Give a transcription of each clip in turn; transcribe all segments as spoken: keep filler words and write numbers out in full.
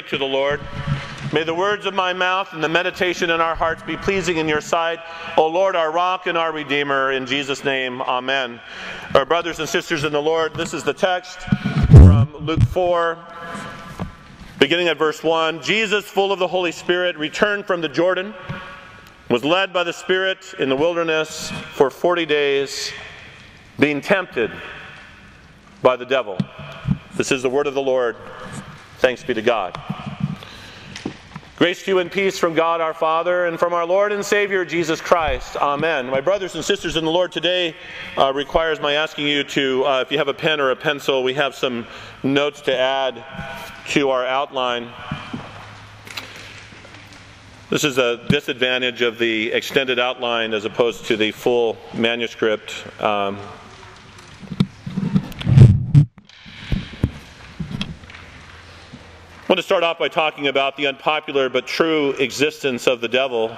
pray to the Lord. May the words of my mouth and the meditation in our hearts be pleasing in your sight, O Lord, our rock and our redeemer. In Jesus' name, amen. Our brothers and sisters in the Lord, this is the text from Luke four, beginning at verse one. Jesus, full of the Holy Spirit, returned from the Jordan, was led by the Spirit in the wilderness for forty days, being tempted by the devil. This is the word of the Lord. Thanks be to God. Grace to you and peace from God our Father and from our Lord and Savior Jesus Christ. Amen. My brothers and sisters in the Lord, today uh, requires my asking you to, uh, if you have a pen or a pencil, we have some notes to add to our outline. This is a disadvantage of the extended outline as opposed to the full manuscript. Um, I want to start off by talking about the unpopular but true existence of the devil.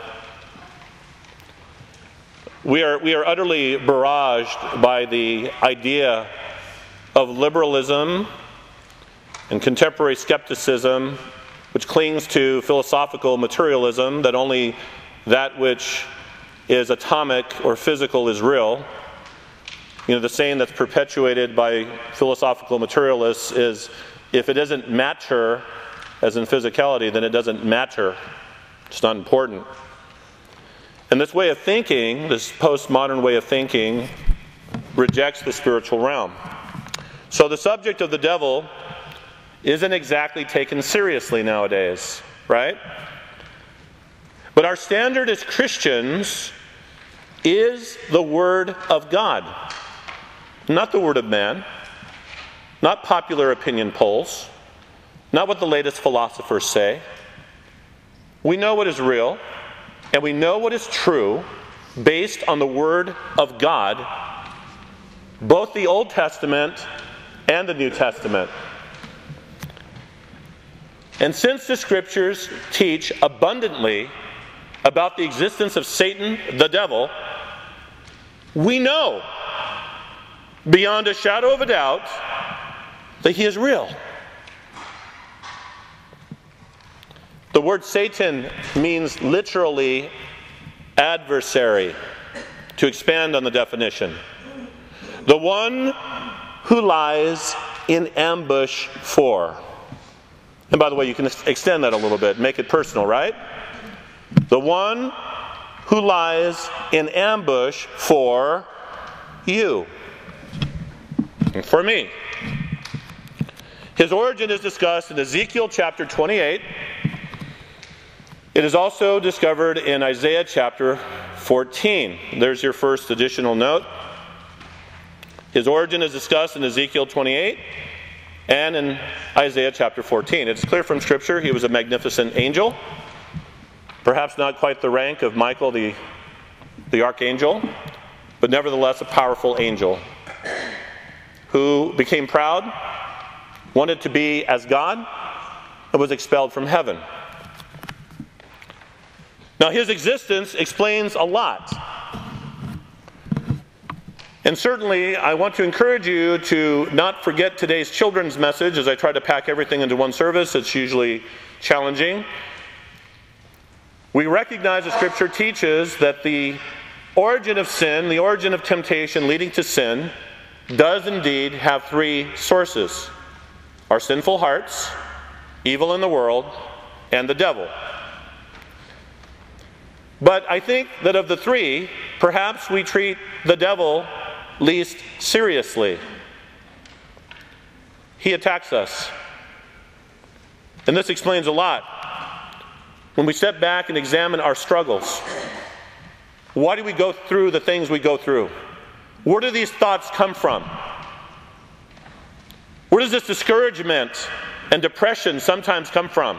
We are, we are utterly barraged by the idea of liberalism and contemporary skepticism, which clings to philosophical materialism, that only that which is atomic or physical is real. You know, the saying that's perpetuated by philosophical materialists is, if it isn't matter, as in physicality, then it doesn't matter. It's not important. And this way of thinking, this postmodern way of thinking, rejects the spiritual realm. So the subject of the devil isn't exactly taken seriously nowadays, right? But our standard as Christians is the Word of God, not the Word of man, not popular opinion polls, not what the latest philosophers say. We know what is real, and we know what is true based on the Word of God, both the Old Testament and the New Testament. And since the Scriptures teach abundantly about the existence of Satan, the devil, we know beyond a shadow of a doubt that he is real. The word Satan means literally adversary, to expand on the definition. The one who lies in ambush for. And by the way, you can extend that a little bit, make it personal, right? The one who lies in ambush for you and for me. His origin is discussed in Ezekiel chapter twenty-eight. It is also discovered in Isaiah chapter fourteen. There's your first additional note. His origin is discussed in Ezekiel twenty-eight and in Isaiah chapter fourteen. It's clear from Scripture he was a magnificent angel, perhaps not quite the rank of Michael the, the archangel, but nevertheless a powerful angel who became proud, wanted to be as God, and was expelled from heaven. Now, his existence explains a lot. And certainly, I want to encourage you to not forget today's children's message. As I try to pack everything into one service, it's usually challenging. We recognize that Scripture teaches that the origin of sin, the origin of temptation leading to sin, does indeed have three sources: our sinful hearts, evil in the world, and the devil. But I think that of the three, perhaps we treat the devil least seriously. He attacks us. And this explains a lot. When we step back and examine our struggles, why do we go through the things we go through? Where do these thoughts come from? Where does this discouragement and depression sometimes come from?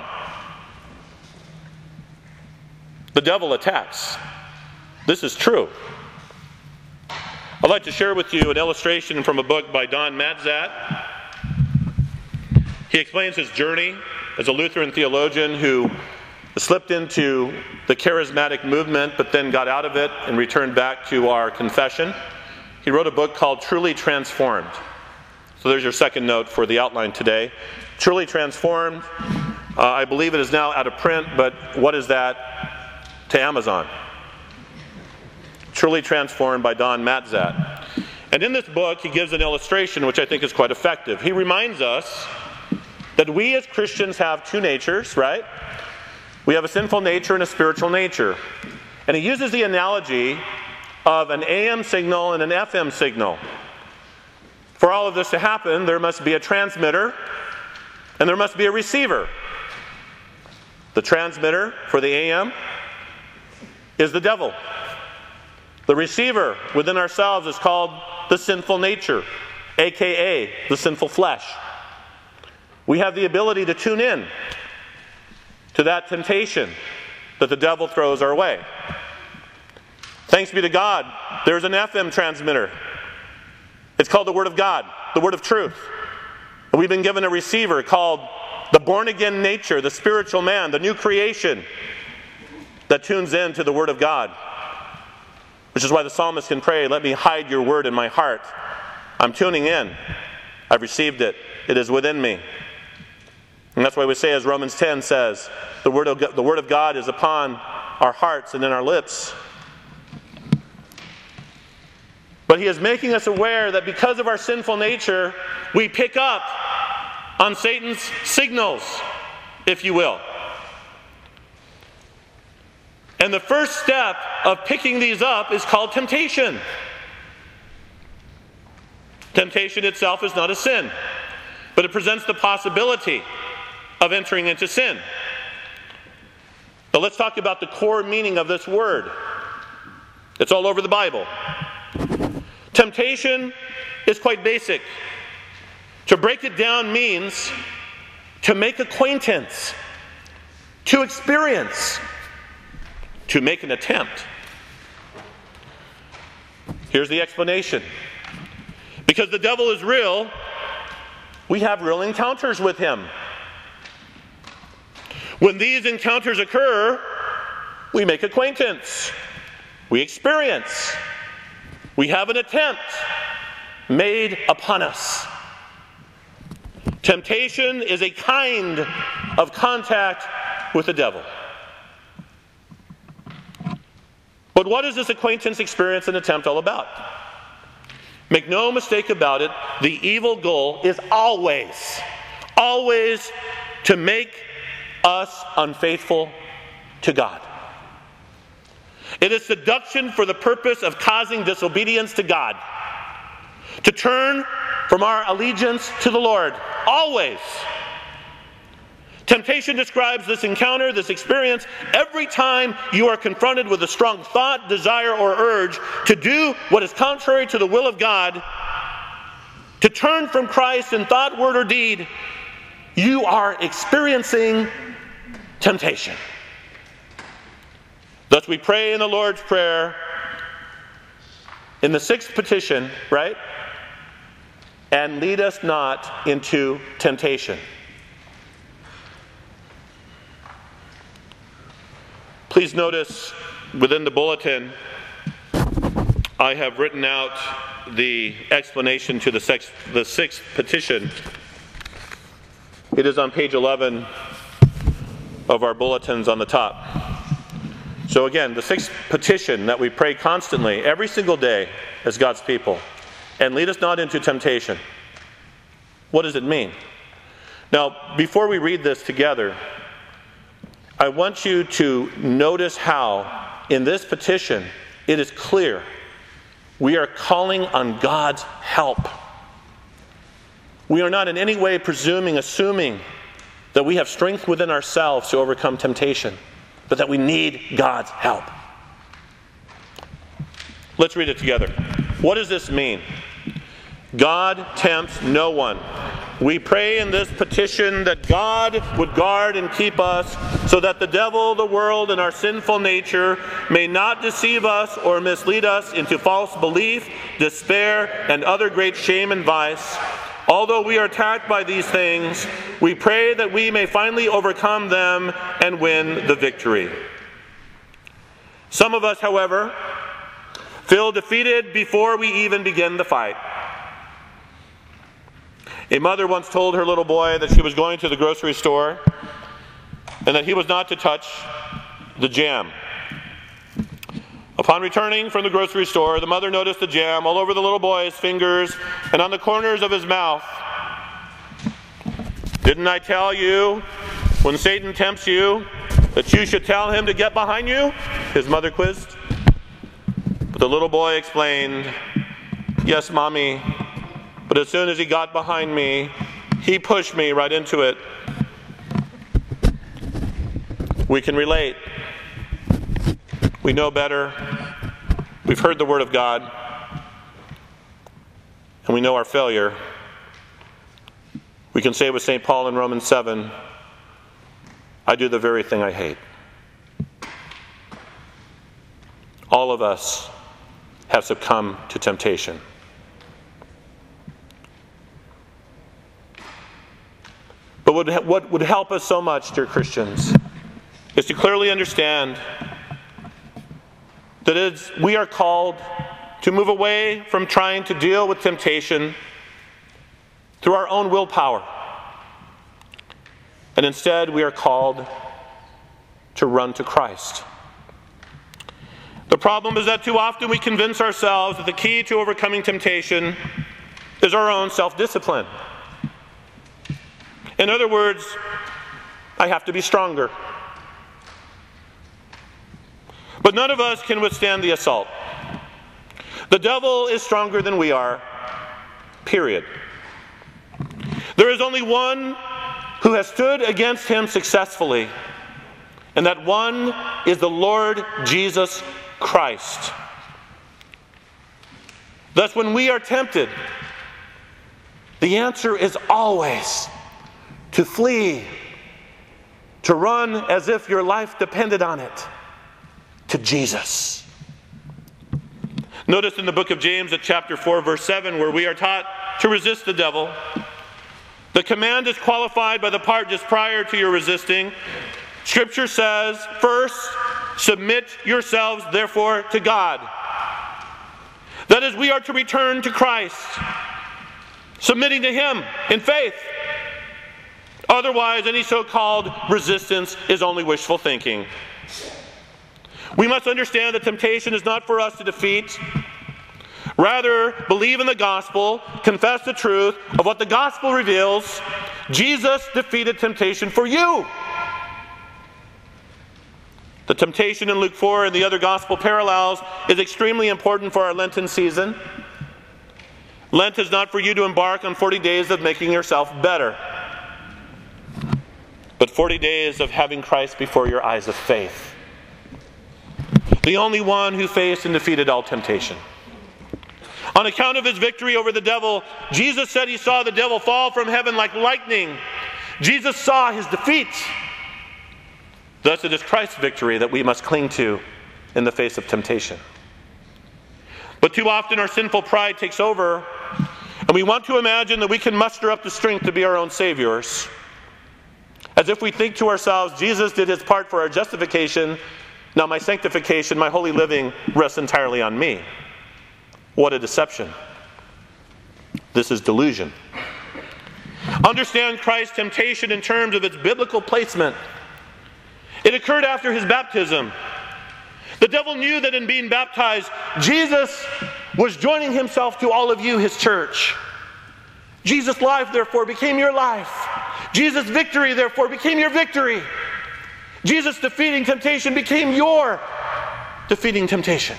The devil attacks. This is true. I'd like to share with you an illustration from a book by Don Matzat. He explains his journey as a Lutheran theologian who slipped into the charismatic movement but then got out of it and returned back to our confession. He wrote a book called Truly Transformed. So there's your second note for the outline today. Truly Transformed. Uh, I believe it is now out of print, but what is that to Amazon? Truly Transformed by Don Matzat. And in this book, he gives an illustration which I think is quite effective. He reminds us that we as Christians have two natures, right? We have a sinful nature and a spiritual nature. And he uses the analogy of an A M signal and an F M signal. For all of this to happen, there must be a transmitter and there must be a receiver. The transmitter for the A M is the devil. The receiver within ourselves is called the sinful nature, aka the sinful flesh. We have the ability to tune in to that temptation that the devil throws our way. Thanks be to God, there's an F M transmitter. It's called the Word of God, the Word of Truth. And we've been given a receiver called the born-again nature, the spiritual man, the new creation that tunes in to the Word of God. Which is why the psalmist can pray, let me hide your word in my heart. I'm tuning in. I've received it. It is within me. And that's why we say, as Romans ten says, the word of, the word of God is upon our hearts and in our lips. But he is making us aware that because of our sinful nature, we pick up on Satan's signals, if you will. And the first step of picking these up is called temptation. Temptation itself is not a sin, but it presents the possibility of entering into sin. But let's talk about the core meaning of this word. It's all over the Bible. Temptation is quite basic. To break it down means to make acquaintance, to experience, to make an attempt. Here's the explanation. Because the devil is real, we have real encounters with him. When these encounters occur, we make acquaintance. We experience. We have an attempt made upon us. Temptation is a kind of contact with the devil. But what is this acquaintance, experience, and attempt all about? Make no mistake about it, the evil goal is always, always to make us unfaithful to God. It is seduction for the purpose of causing disobedience to God. To turn from our allegiance to the Lord. Always. Temptation describes this encounter, this experience, every time you are confronted with a strong thought, desire, or urge to do what is contrary to the will of God, to turn from Christ in thought, word, or deed, you are experiencing temptation. Thus we pray in the Lord's Prayer, in the sixth petition, right? And lead us not into temptation. Please notice within the bulletin, I have written out the explanation to the sixth, the sixth petition. It is on page eleven of our bulletins on the top. So again, the sixth petition that we pray constantly, every single day as God's people. And lead us not into temptation. What does it mean? Now, before we read this together, I want you to notice how, in this petition, it is clear we are calling on God's help. We are not in any way presuming, assuming that we have strength within ourselves to overcome temptation, but that we need God's help. Let's read it together. What does this mean? God tempts no one. We pray in this petition that God would guard and keep us so that the devil, the world, and our sinful nature may not deceive us or mislead us into false belief, despair, and other great shame and vice. Although we are attacked by these things, we pray that we may finally overcome them and win the victory. Some of us, however, feel defeated before we even begin the fight. A mother once told her little boy that she was going to the grocery store and that he was not to touch the jam. Upon returning from the grocery store, the mother noticed the jam all over the little boy's fingers and on the corners of his mouth. "Didn't I tell you, when Satan tempts you, that you should tell him to get behind you?" his mother quizzed. But the little boy explained, "Yes, Mommy, but as soon as he got behind me, he pushed me right into it." We can relate. We know better. We've heard the Word of God. And we know our failure. We can say with Saint Paul in Romans seven, "I do the very thing I hate." All of us have succumbed to temptation. But what would help us so much, dear Christians, is to clearly understand that it's, we are called to move away from trying to deal with temptation through our own willpower. And instead, we are called to run to Christ. The problem is that too often we convince ourselves that the key to overcoming temptation is our own self-discipline. In other words, I have to be stronger. But none of us can withstand the assault. The devil is stronger than we are, period. There is only one who has stood against him successfully, and that one is the Lord Jesus Christ. Thus, when we are tempted, the answer is always to flee, to run as if your life depended on it, to Jesus. Notice in the book of James at chapter four, verse seven, where we are taught to resist the devil. The command is qualified by the part just prior to your resisting. Scripture says, first, submit yourselves therefore to God. That is, we are to return to Christ, submitting to Him in faith. Otherwise, any so-called resistance is only wishful thinking. We must understand that temptation is not for us to defeat. Rather, believe in the gospel, confess the truth of what the gospel reveals. Jesus defeated temptation for you. The temptation in Luke four and the other gospel parallels is extremely important for our Lenten season. Lent is not for you to embark on forty days of making yourself better, but forty days of having Christ before your eyes of faith. The only one who faced and defeated all temptation. On account of his victory over the devil, Jesus said he saw the devil fall from heaven like lightning. Jesus saw his defeat. Thus it is Christ's victory that we must cling to in the face of temptation. But too often our sinful pride takes over, and we want to imagine that we can muster up the strength to be our own saviors. As if we think to ourselves, Jesus did his part for our justification, now my sanctification, my holy living rests entirely on me. What a deception. This is delusion. Understand Christ's temptation in terms of its biblical placement. It occurred after his baptism. The devil knew that in being baptized, Jesus was joining himself to all of you, his church. Jesus' life, therefore, became your life. Jesus' victory, therefore, became your victory. Jesus' defeating temptation became your defeating temptation.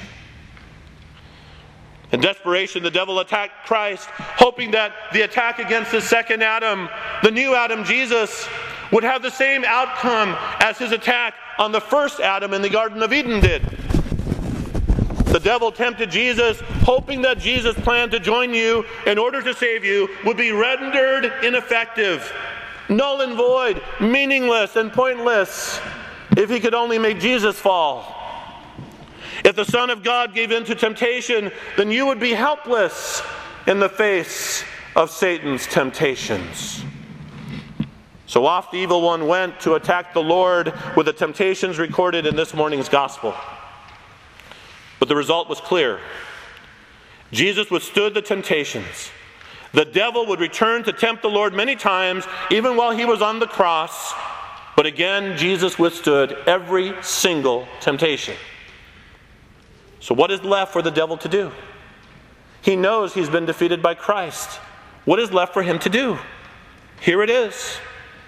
In desperation, the devil attacked Christ, hoping that the attack against the second Adam, the new Adam, Jesus, would have the same outcome as his attack on the first Adam in the Garden of Eden did. The devil tempted Jesus, hoping that Jesus' plan to join you in order to save you would be rendered ineffective, null and void, meaningless and pointless, if he could only make Jesus fall. If the Son of God gave in to temptation, then you would be helpless in the face of Satan's temptations. So off the evil one went to attack the Lord with the temptations recorded in this morning's gospel. But the result was clear. Jesus withstood the temptations. The devil would return to tempt the Lord many times, even while he was on the cross. But again, Jesus withstood every single temptation. So what is left for the devil to do? He knows he's been defeated by Christ. What is left for him to do? Here it is.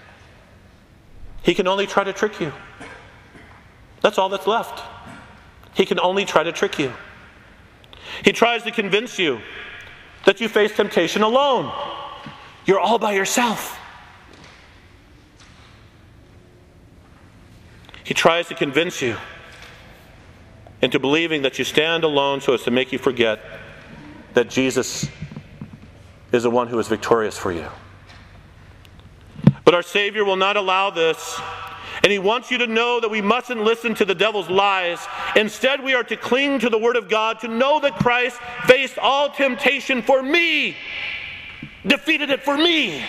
He can only try to trick you. That's all that's left. He can only try to trick you. He tries to convince you that you face temptation alone. You're all by yourself. He tries to convince you into believing that you stand alone so as to make you forget that Jesus is the one who is victorious for you. But our Savior will not allow this. And He wants you to know that we mustn't listen to the devil's lies. Instead, we are to cling to the Word of God, to know that Christ faced all temptation for me, defeated it for me.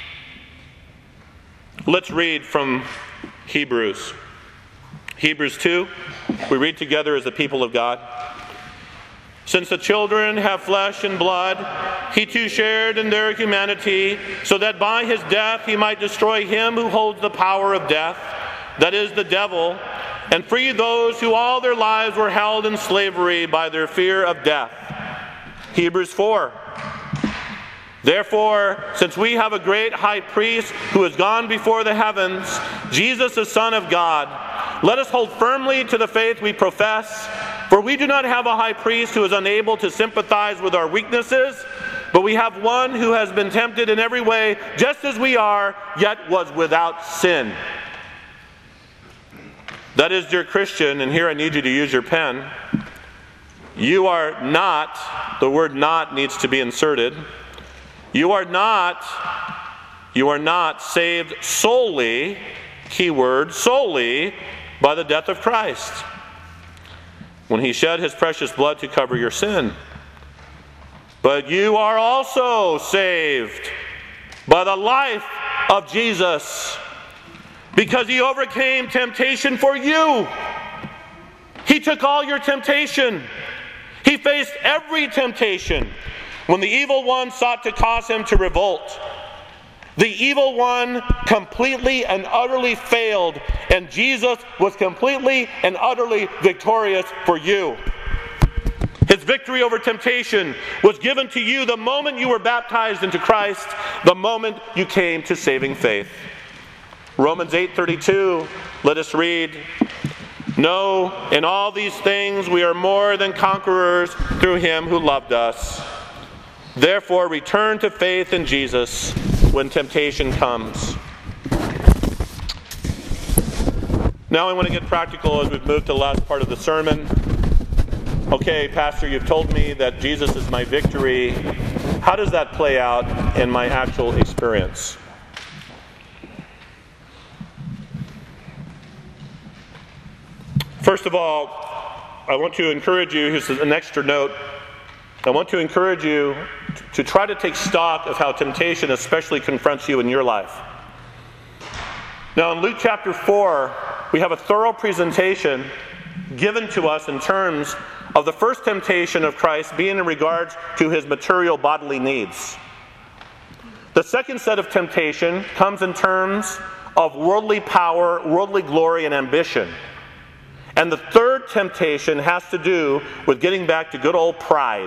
Let's read from Hebrews. Hebrews two, we read together as the people of God. Since the children have flesh and blood, He too shared in their humanity, so that by His death He might destroy him who holds the power of death, that is, the devil, and free those who all their lives were held in slavery by their fear of death. Hebrews four. Therefore, since we have a great high priest who has gone before the heavens, Jesus the Son of God, let us hold firmly to the faith we profess. For we do not have a high priest who is unable to sympathize with our weaknesses, but we have one who has been tempted in every way, just as we are, yet was without sin. That is, dear Christian, and here I need you to use your pen. You are not, the word not needs to be inserted. You are not, you are not saved solely, keyword, solely, by the death of Christ, when He shed His precious blood to cover your sin. But you are also saved by the life of Jesus, because He overcame temptation for you. He took all your temptation. He faced every temptation. When the evil one sought to cause Him to revolt, the evil one completely and utterly failed, and Jesus was completely and utterly victorious for you. His victory over temptation was given to you the moment you were baptized into Christ, the moment you came to saving faith. Romans eight thirty-two, let us read, "No, in all these things we are more than conquerors through Him who loved us. Therefore return to faith in Jesus when temptation comes." Now I want to get practical as we've moved to the last part of the sermon. Okay, Pastor, you've told me that Jesus is my victory. How does that play out in my actual experience? First of all, I want to encourage you, here's an extra note. I want to encourage you to try to take stock of how temptation especially confronts you in your life. Now in Luke chapter four, we have a thorough presentation given to us in terms of the first temptation of Christ being in regards to His material bodily needs. The second set of temptation comes in terms of worldly power, worldly glory, and ambition. And the third temptation has to do with getting back to good old pride.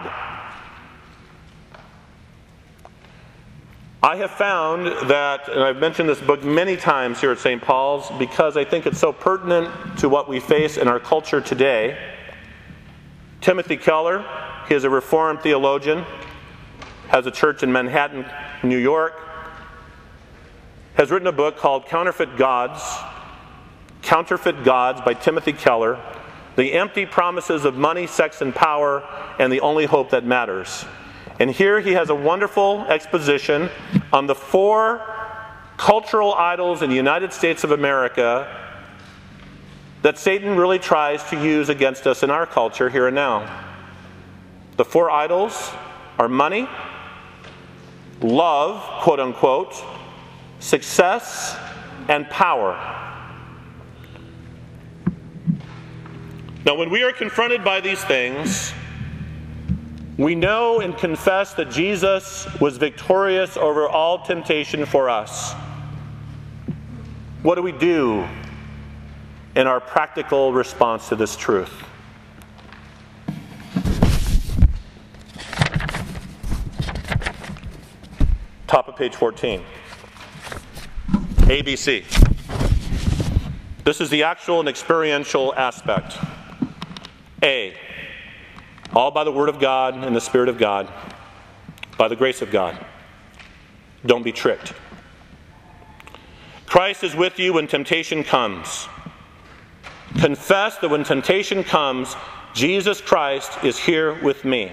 I have found that, and I've mentioned this book many times here at Saint Paul's because I think it's so pertinent to what we face in our culture today. Timothy Keller, he is a Reformed theologian, has a church in Manhattan, New York, has written a book called Counterfeit Gods, Counterfeit Gods by Timothy Keller, The Empty Promises of Money, Sex, and Power, and the Only Hope That Matters. And here he has a wonderful exposition on the four cultural idols in the United States of America that Satan really tries to use against us in our culture here and now. The four idols are money, love, quote unquote, success, and power. Now, when we are confronted by these things, we know and confess that Jesus was victorious over all temptation for us. what do we do in our practical response to this truth? Top of page fourteen. A B C. This is the actual and experiential aspect. A. All by the Word of God and the Spirit of God, by the grace of God. Don't be tricked. Christ is with you when temptation comes. Confess that when temptation comes, Jesus Christ is here with me.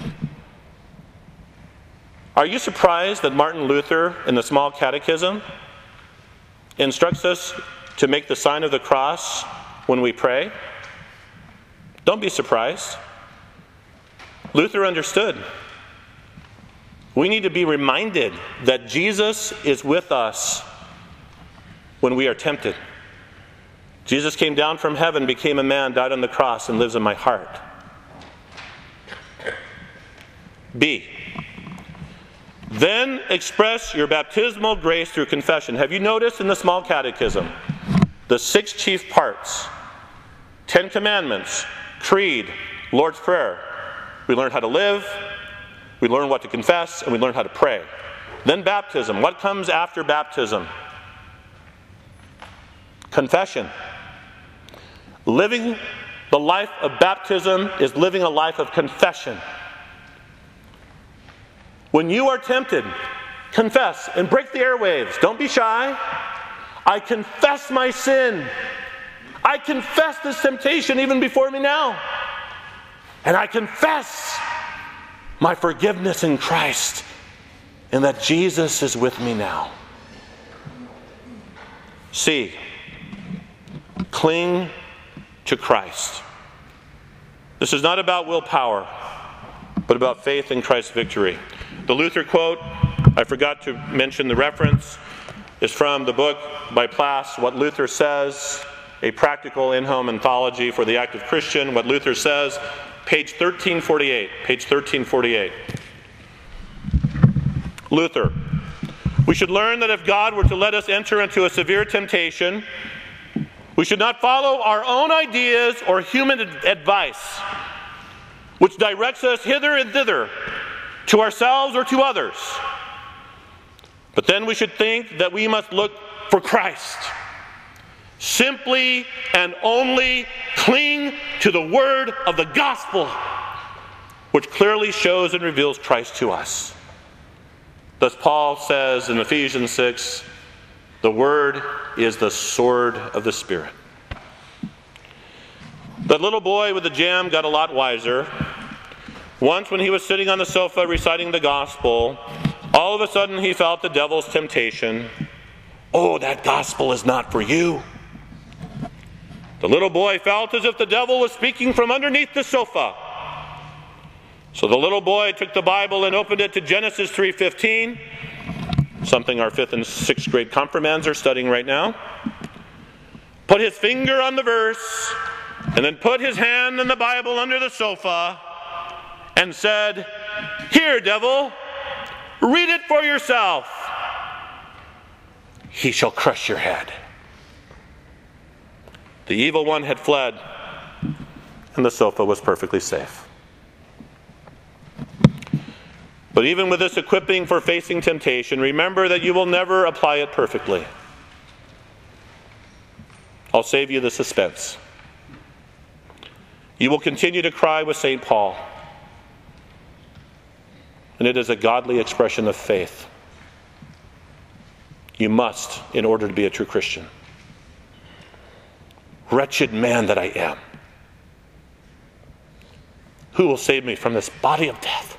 Are you surprised that Martin Luther in the Small Catechism instructs us to make the sign of the cross when we pray? Don't be surprised. Luther understood. We need to be reminded that Jesus is with us when we are tempted. Jesus came down from heaven, became a man, died on the cross, and lives in my heart. B. Then express your baptismal grace through confession. Have you noticed in the Small Catechism the six chief parts? Ten Commandments, Creed, Lord's Prayer. We learn how to live, we learn what to confess, and we learn how to pray. Then baptism. What comes after baptism? Confession. Living the life of baptism is living a life of confession. When you are tempted, confess and break the airwaves. Don't be shy. I confess my sin. I confess this temptation even before me now. And I confess my forgiveness in Christ and that Jesus is with me now. C. Cling to Christ. This is not about willpower, but about faith in Christ's victory. The Luther quote, I forgot to mention the reference, is from the book by Plass, What Luther Says, a practical in-home anthology for the active Christian. What Luther Says, page thirteen forty-eight. Page thirteen forty-eight. Luther, we should learn that if God were to let us enter into a severe temptation, we should not follow our own ideas or human advice, which directs us hither and thither, to ourselves or to others. But then we should think that we must look for Christ. Simply and only cling to the word of the gospel, which clearly shows and reveals Christ to us. Thus Paul says in Ephesians six, the word is the sword of the Spirit. That little boy with the jam got a lot wiser. Once when he was sitting on the sofa reciting the gospel, all of a sudden he felt the devil's temptation. Oh, that gospel is not for you. The little boy felt as if the devil was speaking from underneath the sofa. So the little boy took the Bible and opened it to Genesis three fifteen, something our fifth and sixth grade confirmands are studying right now. Put his finger on the verse, and then put his hand in the Bible under the sofa, and said, "Here, devil, read it for yourself. He shall crush your head." The evil one had fled, and the sofa was perfectly safe. But even with this equipping for facing temptation, remember that you will never apply it perfectly. I'll save you the suspense. You will continue to cry with Saint Paul, and it is a godly expression of faith. You must, in order to be a true Christian. Wretched man that I am, who will save me from this body of death?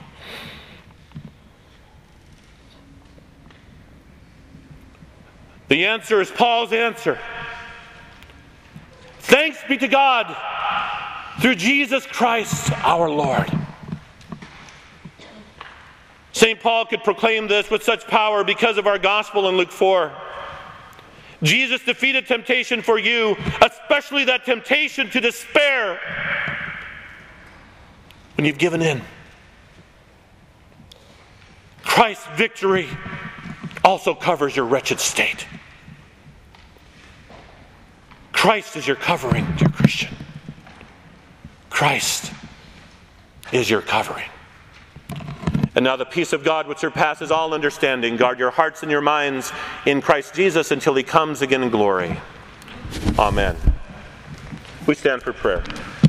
The answer is Paul's answer. Thanks be to God through Jesus Christ our Lord. Saint Paul could proclaim this with such power because of our gospel in Luke four. Jesus defeated temptation for you, especially that temptation to despair when you've given in. Christ's victory also covers your wretched state. Christ is your covering, dear Christian. Christ is your covering. And now the peace of God, which surpasses all understanding, guard your hearts and your minds in Christ Jesus until he comes again in glory. Amen. We stand for prayer.